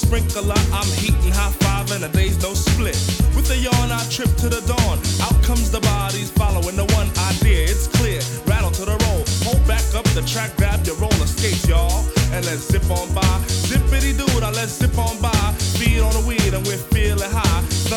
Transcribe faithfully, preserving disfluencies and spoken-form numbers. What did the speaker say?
sprinkler, I'm heating high five and the day's no split. With a yawn, I trip to the dawn. Out comes the bodies following the one idea. It's clear, rattle to the roll. Hold back up the track, grab your roller skates, y'all, and let's zip on by. Zippity doo, now let's zip on by. Feed on the weed and we're feeling high.